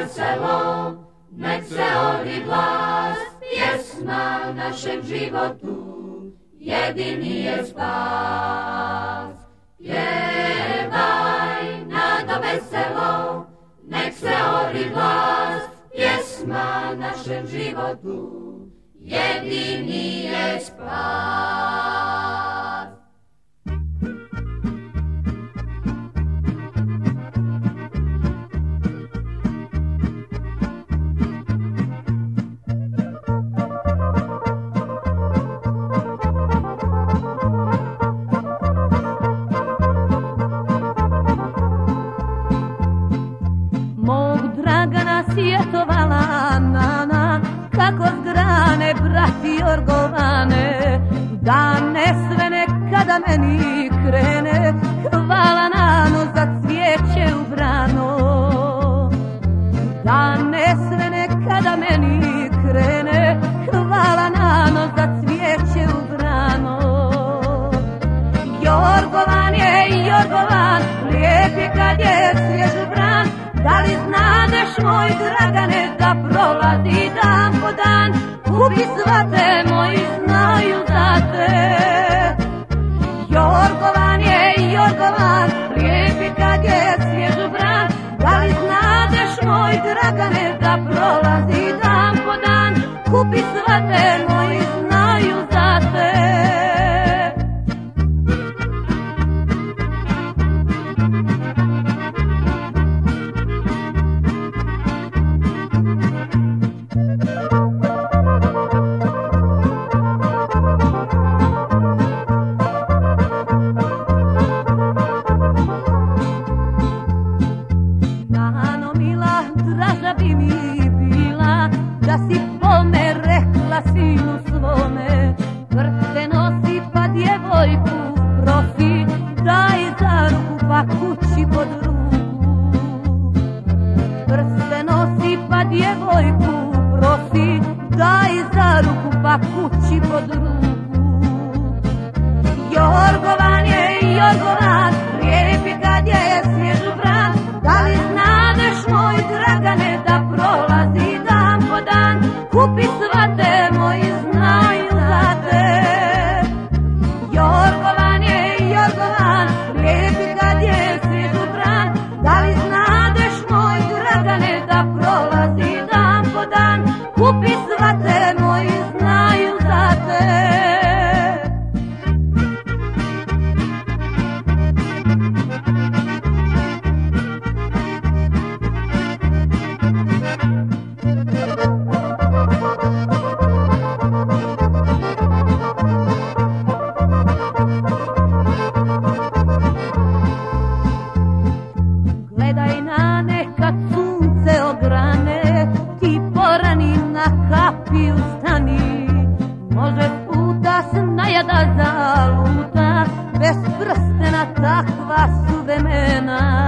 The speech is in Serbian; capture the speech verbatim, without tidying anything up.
veselo, nek se odi glas, pjesma našem životu, jedini je spas. Pjevaj, nado veselo, nek se odi glas, pjesma našem životu, jedini je spas. Sjetovala nana, kako s grane brati Jorgovane, da ne svene kada meni krene, hvala nano za cvijeće u brano. Da ne svene kada meni krene, hvala nano za cvijeće u brano. Jorgovan je Jorgovan, lijep je kad je svjež bran, da li znadeš moj Dragane da prolazi dan po dan, kupi svate moji znaju za te. Jorgovan je Jorgovan, lijep je kad je svjež bran, da li znadeš moj Dragane da prolazi dan po dan, kupi svate moji znaju za te. Da si po me rekla sinu svome, prste nosi pa djevojku prosi, daj za ruku pa kući pod ruku. Prste nosi pa djevojku prosi, daj za ruku pa kući pod ruku. Jorgovan je Jorgovan, lijep je kad je svjež bran, da li znadeš moj Dragane da prolazi dan po dan, kupi svate moji znaju za te. Jorgovan je Jorgovan, lijep je kad je svjež bran, da li znadeš moj Dragane da prolazi dan po dan, kupi svate moji znaju za te. Gledaj na neka sunce ograne, ti porani na kapi ustani. Može puta snajada zaluta, bez prstena takva su vremena.